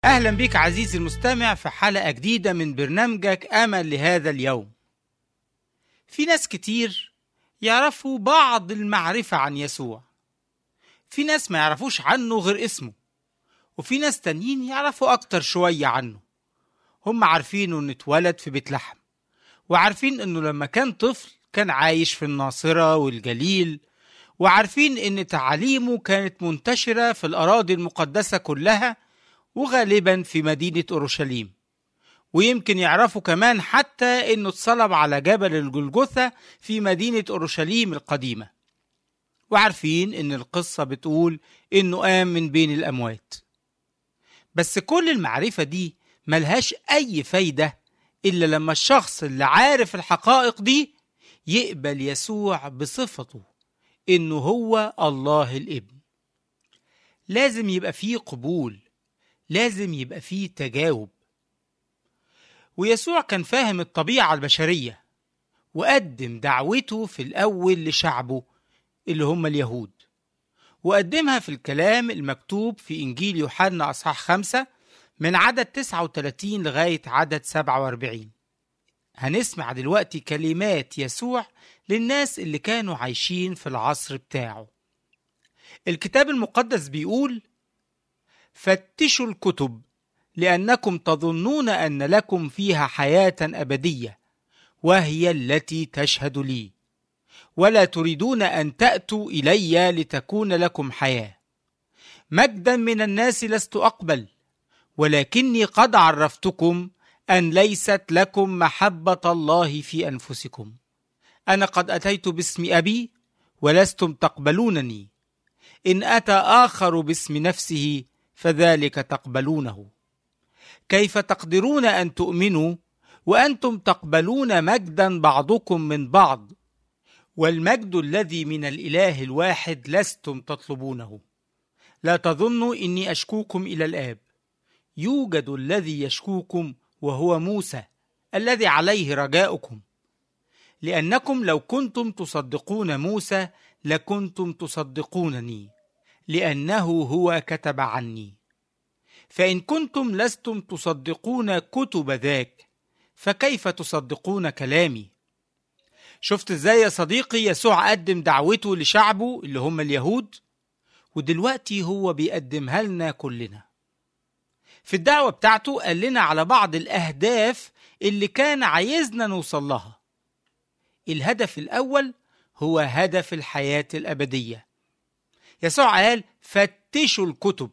أهلا بك عزيزي المستمع في حلقة جديدة من برنامجك أمل لهذا اليوم. في ناس كتير يعرفوا بعض المعرفة عن يسوع، في ناس ما يعرفوش عنه غير اسمه، وفي ناس تانيين يعرفوا أكتر شوية عنه. هم عارفين إنه اتولد في بيت لحم، وعارفين إنه لما كان طفل كان عايش في الناصرة والجليل، وعارفين إن تعاليمه كانت منتشرة في الأراضي المقدسة كلها، وغالبا في مدينة أورشليم. ويمكن يعرفوا كمان حتى إنه اتصلب على جبل الجلجثة في مدينة أورشليم القديمة، وعارفين إن القصة بتقول إنه قام من بين الأموات. بس كل المعرفة دي ملهاش أي فايدة إلا لما الشخص اللي عارف الحقائق دي يقبل يسوع بصفته إنه هو الله الابن. لازم يبقى فيه قبول، لازم يبقى فيه تجاوب. ويسوع كان فاهم الطبيعة البشرية، وقدم دعوته في الأول لشعبه اللي هم اليهود، وقدمها في الكلام المكتوب في إنجيل يوحنا أصحاح 5 من عدد 39 لغاية عدد 47. هنسمع دلوقتي كلمات يسوع للناس اللي كانوا عايشين في العصر بتاعه. الكتاب المقدس بيقول: فتشوا الكتب لأنكم تظنون أن لكم فيها حياة أبدية، وهي التي تشهد لي، ولا تريدون أن تأتوا إلي لتكون لكم حياة. مجدا من الناس لست أقبل، ولكني قد عرفتكم أن ليست لكم محبة الله في أنفسكم. أنا قد أتيت باسم أبي ولستم تقبلونني، إن أتى آخر باسم نفسه فذلك تقبلونه. كيف تقدرون أن تؤمنوا وأنتم تقبلون مجدا بعضكم من بعض، والمجد الذي من الإله الواحد لستم تطلبونه؟ لا تظنوا إني أشكوكم إلى الآب، يوجد الذي يشكوكم وهو موسى الذي عليه رجاؤكم. لأنكم لو كنتم تصدقون موسى لكنتم تصدقونني، لأنه هو كتب عني. فإن كنتم لستم تصدقون كتب ذاك، فكيف تصدقون كلامي؟ شفت ازاي يا صديقي يسوع قدم دعوته لشعبه اللي هم اليهود، ودلوقتي هو بيقدمها لنا كلنا. في الدعوة بتاعته قال لنا على بعض الأهداف اللي كان عايزنا نوصل لها. الهدف الأول هو هدف الحياة الأبدية. يسوع قال: فتشوا الكتب.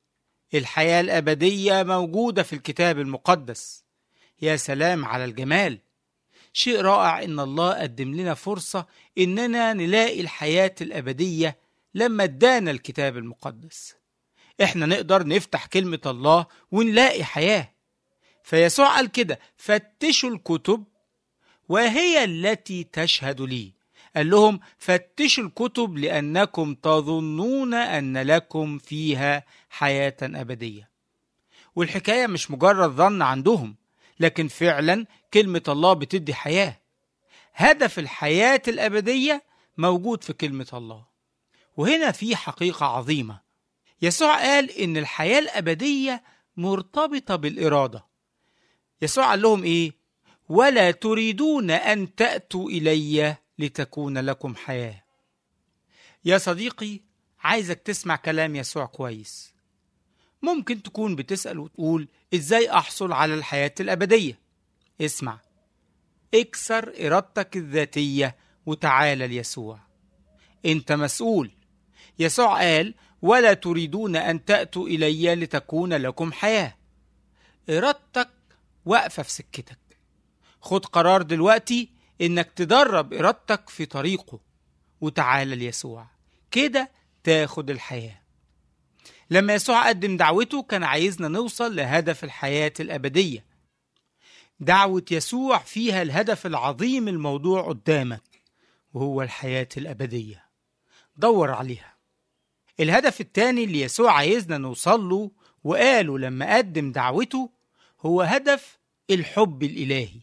الحياة الأبدية موجودة في الكتاب المقدس. يا سلام على الجمال! شيء رائع إن الله قدم لنا فرصة إننا نلاقي الحياة الأبدية لما ادانا الكتاب المقدس. إحنا نقدر نفتح كلمة الله ونلاقي حياة. فيسوع قال كده: فتشوا الكتب وهي التي تشهد لي. قال لهم: فتشوا الكتب لأنكم تظنون أن لكم فيها حياة أبدية. والحكاية مش مجرد ظن عندهم، لكن فعلا كلمة الله بتدي حياة. هدف الحياة الأبدية موجود في كلمة الله. وهنا في حقيقة عظيمة. يسوع قال إن الحياة الأبدية مرتبطة بالإرادة. يسوع قال لهم إيه؟ ولا تريدون أن تأتوا إلي لتكون لكم حياة. يا صديقي، عايزك تسمع كلام يسوع كويس. ممكن تكون بتسأل وتقول: إزاي أحصل على الحياة الأبدية؟ اسمع، اكسر إرادتك الذاتية وتعال ليسوع. أنت مسؤول. يسوع قال: ولا تريدون أن تأتوا إلي لتكون لكم حياة. إرادتك واقفة في سكتك. خد قرار دلوقتي إنك تدرب إرادتك في طريقه وتعال ليسوع، كده تاخد الحياة. لما يسوع قدم دعوته كان عايزنا نوصل لهدف الحياة الأبدية. دعوة يسوع فيها الهدف العظيم الموضوع قدامك، وهو الحياة الأبدية. دور عليها. الهدف الثاني اللي يسوع عايزنا نوصل له وقاله لما قدم دعوته هو هدف الحب الإلهي.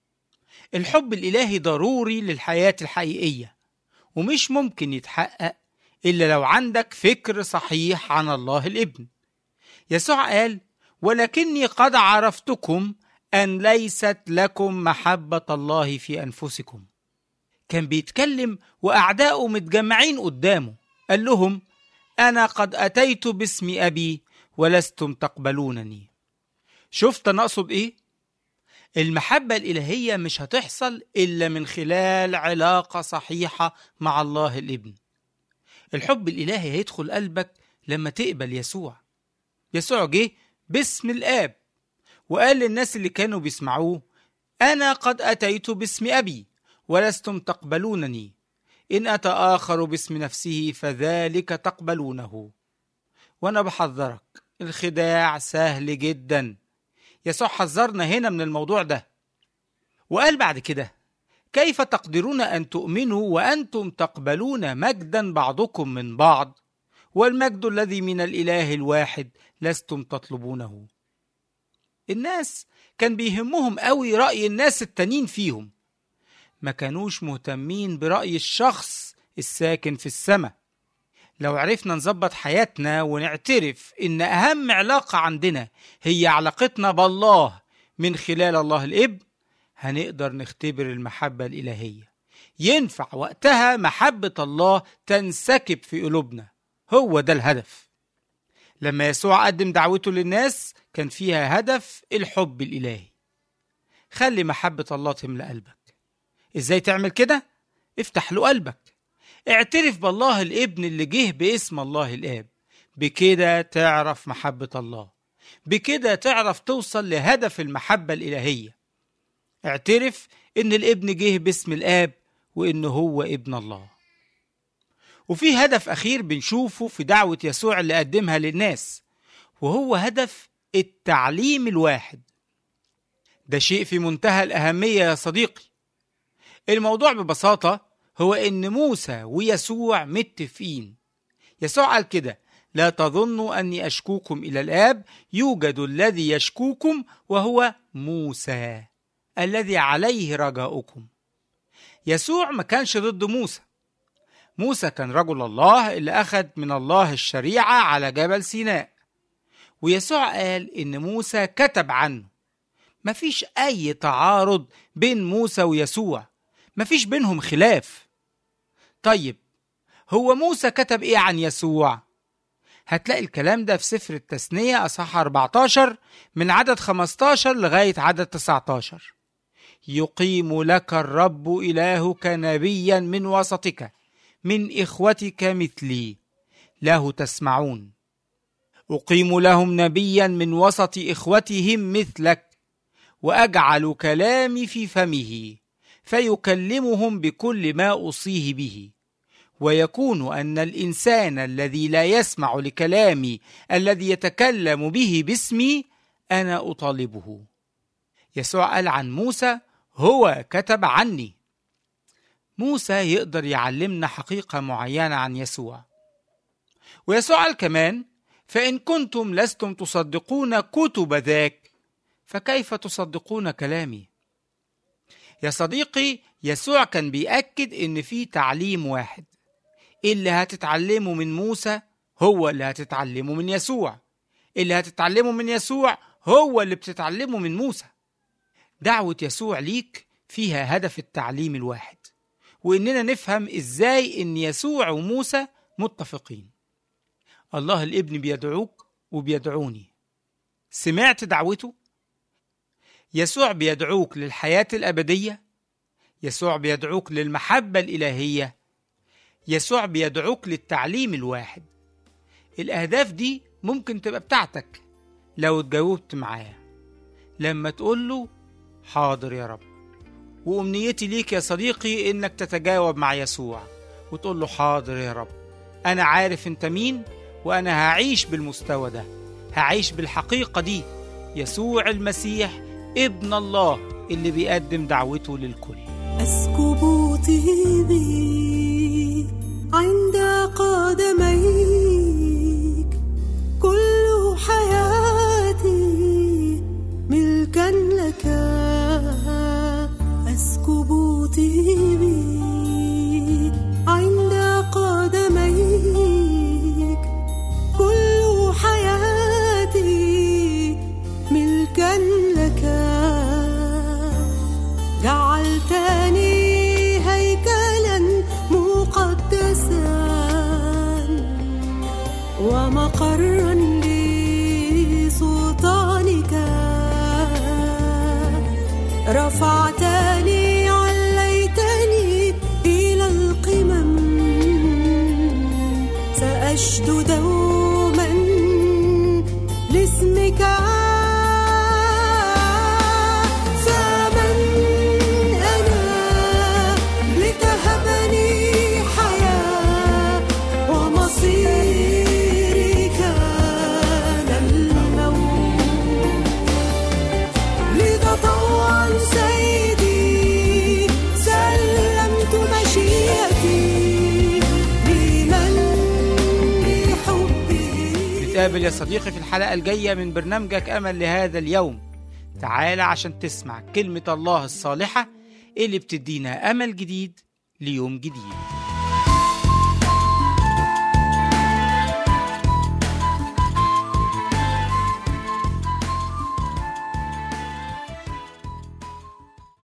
الحب الإلهي ضروري للحياة الحقيقية، ومش ممكن يتحقق إلا لو عندك فكر صحيح عن الله الابن. يسوع قال: ولكني قد عرفتكم أن ليست لكم محبة الله في أنفسكم. كان بيتكلم وأعداؤه متجمعين قدامه، قال لهم: أنا قد أتيت باسم أبي ولستم تقبلونني. شفت أنا أقصد إيه؟ المحبة الإلهية مش هتحصل إلا من خلال علاقة صحيحة مع الله الابن. الحب الإلهي هيدخل قلبك لما تقبل يسوع. يسوع جه باسم الآب وقال للناس اللي كانوا بيسمعوه: أنا قد أتيت باسم أبي ولستم تقبلونني، إن أتى آخر باسم نفسه فذلك تقبلونه. وأنا بحذرك، الخداع سهل جدا. يسوع حذرنا هنا من الموضوع ده، وقال بعد كده: كيف تقدرون أن تؤمنوا وأنتم تقبلون مجدا بعضكم من بعض، والمجد الذي من الإله الواحد لستم تطلبونه. الناس كان بيهمهم قوي رأي الناس التانيين فيهم، ما كانوش مهتمين برأي الشخص الساكن في السماء. لو عرفنا نظبط حياتنا ونعترف إن أهم علاقة عندنا هي علاقتنا بالله من خلال الله الابن، هنقدر نختبر المحبة الإلهية. ينفع وقتها محبة الله تنسكب في قلوبنا. هو ده الهدف. لما يسوع قدم دعوته للناس كان فيها هدف الحب الإلهي. خلي محبة الله تملأ قلبك. إزاي تعمل كده؟ افتح له قلبك، اعترف بالله الابن اللي جه باسم الله الآب. بكده تعرف محبة الله، بكده تعرف توصل لهدف المحبة الإلهية. اعترف إن الابن جه باسم الآب وإنه هو ابن الله. وفي هدف أخير بنشوفه في دعوة يسوع اللي قدمها للناس، وهو هدف التعليم الواحد. ده شيء في منتهى الأهمية يا صديقي. الموضوع ببساطة هو إن موسى ويسوع متفقين. يسوع قال كده: لا تظنوا أني أشكوكم إلى الآب، يوجد الذي يشكوكم وهو موسى الذي عليه رجاؤكم. يسوع ما كانش ضد موسى. موسى كان رجل الله اللي أخذ من الله الشريعة على جبل سيناء، ويسوع قال إن موسى كتب عنه. مفيش أي تعارض بين موسى ويسوع، مفيش بينهم خلاف. طيب، هو موسى كتب إيه عن يسوع؟ هتلاقي الكلام ده في سفر التثنية أصحاح 14 من عدد 15 لغاية عدد 19. يقيم لك الرب إلهك نبيا من وسطك، من إخوتك مثلي، له تسمعون. أقيم لهم نبيا من وسط إخوتهم مثلك، وأجعل كلامي في فمه، فيكلمهم بكل ما أوصيه به. ويكون أن الإنسان الذي لا يسمع لكلامي الذي يتكلم به باسمي أنا أطالبه. يسوع قال عن موسى: هو كتب عني. موسى يقدر يعلمنا حقيقة معينة عن يسوع. ويسوع قال كمان: فإن كنتم لستم تصدقون كتب ذاك، فكيف تصدقون كلامي؟ يا صديقي، يسوع كان بيأكد إن في تعليم واحد. اللي هتتعلمه من موسى هو اللي هتتعلمه من يسوع، اللي هتتعلمه من يسوع هو اللي بتتعلمه من موسى. دعوة يسوع ليك فيها هدف التعليم الواحد، وإننا نفهم إزاي إن يسوع وموسى متفقين. الله الابن بيدعوك وبيدعوني. سمعت دعوته؟ يسوع بيدعوك للحياة الأبدية، يسوع بيدعوك للمحبة الإلهية، يسوع بيدعوك للتعليم الواحد. الأهداف دي ممكن تبقى بتاعتك لو اتجاوبت معاه، لما تقول له: حاضر يا رب. وأمنيتي ليك يا صديقي إنك تتجاوب مع يسوع وتقول له: حاضر يا رب، أنا عارف أنت مين، وأنا هعيش بالمستوى ده، هعيش بالحقيقة دي. يسوع المسيح ابن الله اللي بيقدم دعوته للكل. أسكب طيبي عند قدميك، كل حياتي ملكا لك. أسكب طيبي عند قدميك، كل حياتي مقرا لسلطانك، رفعتني عليتني إلى القمم، سأشدو دوما لاسمك. فمن أنا لتهبني حياة، ومصيري كان الموت. لذا طوعا سيدي سلمت مشيئتي لمن بحبه. نتقابل يا صديقي في الحلقة الجاية من برنامجك أمل لهذا اليوم. تعال عشان تسمع كلمة الله الصالحة اللي بتدينا أمل جديد ليوم جديد.